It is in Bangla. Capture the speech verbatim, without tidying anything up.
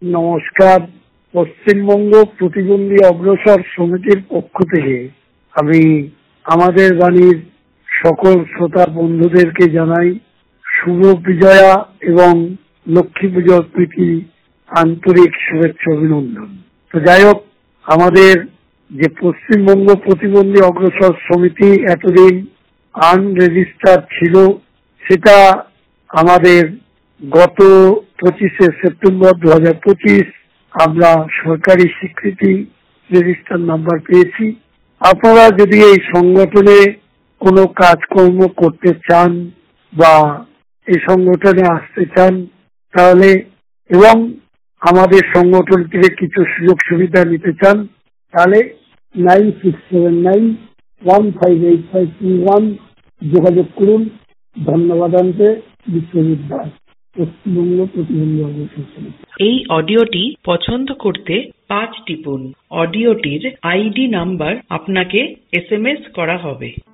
নমস্কার। পশ্চিমবঙ্গ প্রতিবন্ধী অগ্রসর সমিতির পক্ষ থেকে আমি আমাদের বাণীর সকল শ্রোতা বন্ধুদেরকে জানাই শুভ বিজয়া এবং লক্ষ্মী পুজোর প্রীতি আন্তরিক শুভেচ্ছা অভিনন্দন। তো যাই হোক, আমাদের যে পশ্চিমবঙ্গ প্রতিবন্ধী অগ্রসর সমিতি এতদিন আনরেজিস্টার ছিল, সেটা আমাদের গত পঁচিশে সেপ্টেম্বর দু হাজার পঁচিশ আমরা সরকারি স্বীকৃতি রেজিস্টার নাম্বার পেয়েছি। আপনারা যদি এই সংগঠনে কোনো কাজকর্ম করতে চান বা এই সংগঠনে আসতে চান, তাহলে এবং আমাদের সংগঠন থেকে কিছু সুযোগ সুবিধা নিতে চান, তাহলে nine six seven nine one five eight five two one যোগাযোগ করুন। ধন্যবাদ আনতে বিশ্বজিৎ দাস, পশ্চিমবঙ্গ প্রতিবন্ধী অগ্রসর সমিতি। এই অডিওটি পছন্দ করতে পাঁচ টিপুন। অডিওটির আইডি নাম্বার আপনাকে এস এম এস করা হবে।